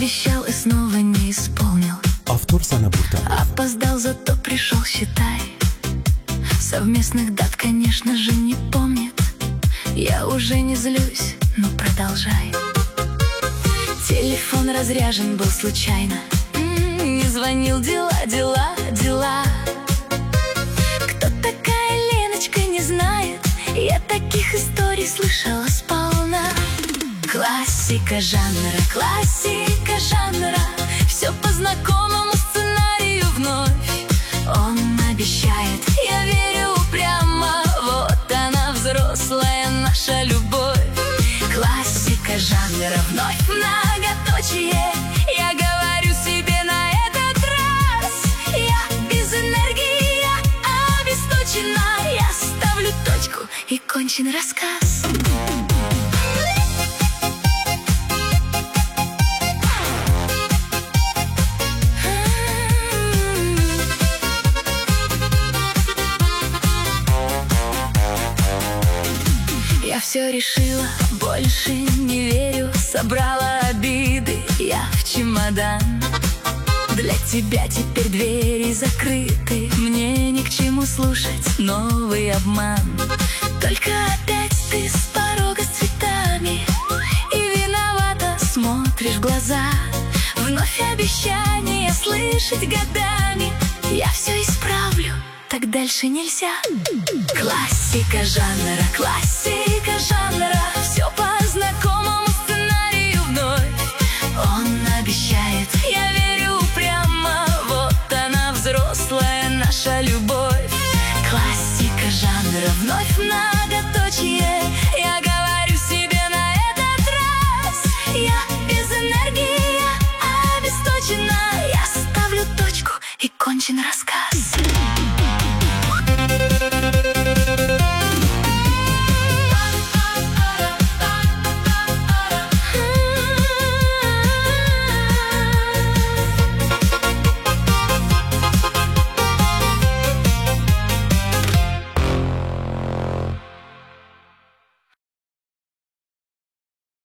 Обещал и снова не исполнил. Автор Sana Burtaев. Опоздал, зато пришел, считай. Совместных дат, конечно же, не помнит. Я уже не злюсь, но продолжай. Телефон разряжен был случайно. Не звонил, дела. Кто такая Леночка, не знает. Я таких историй слышала сполна. Классика жанра, все по знакомому сценарию вновь. Он обещает, я верю упрямо. Вот она, взрослая наша любовь. Классика жанра, вновь многоточие. Я говорю себе на этот раз: я без энергии, я обесточена. Я ставлю точку, и кончен рассказ. Я все решила, больше не верю. Собрала обиды я в чемодан. Для тебя теперь двери закрыты. Мне ни к чему слушать новый обман. Только опять ты с порога с цветами и виновата смотришь в глаза. Вновь обещания слышать годами. Я все исправлю, так дальше нельзя. Классика жанра, все по знакомому сценарию вновь. Он обещает, я верю упрямо. Вот она, взрослая наша любовь. Классика жанра, вновь многоточие. Я говорю себе на этот раз: я без энергии, я обесточена. Я ставлю точку, и кончен рассказ.